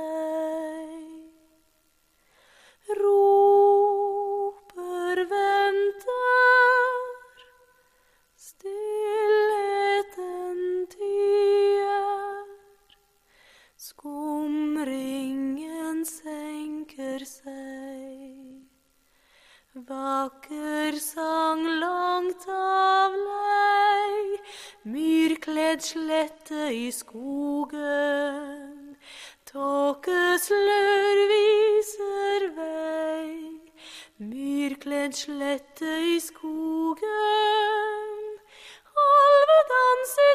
seg. Roper, venter, stillheten tier. Skumringen senker seg. Vakker sang langt av lei, myrkledd slette i skogen, tåkeslør viser vei. Myrkledd slette i skogen, alvedans i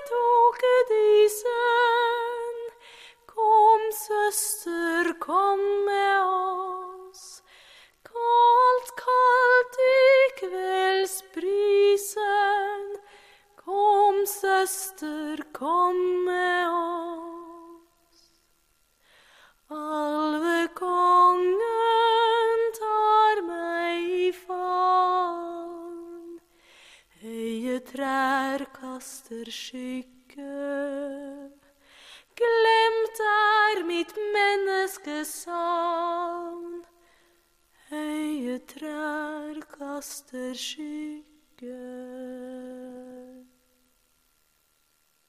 tåkedisen. Kom, søster, kom med oss, kaldt, kaldt i kveldsbrisen. Kom, søster, kom med oss. Alvekongen tar meg i favn. Høye trær kaster skygge. Glemt er mitt menneskesavn. Høye trær kaster skygge.